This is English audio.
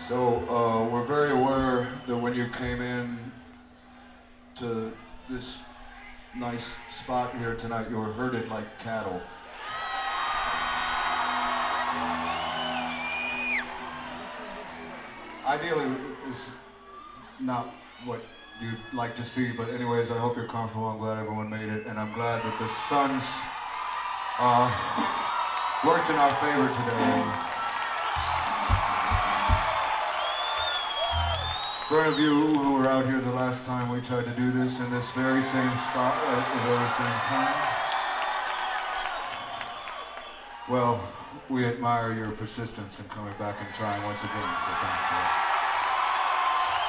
So we're very aware that when you came in to this nice spot here tonight, you were herded like cattle. Ideally, it's not what you'd like to see, but anyways, I hope you're comfortable. I'm glad everyone made it, and I'm glad that the Suns worked in our favor today. For any of you who were out here the last time we tried to do this in this very same spot at the very same time, well, we admire your persistence in coming back and trying once again, so thanks for that.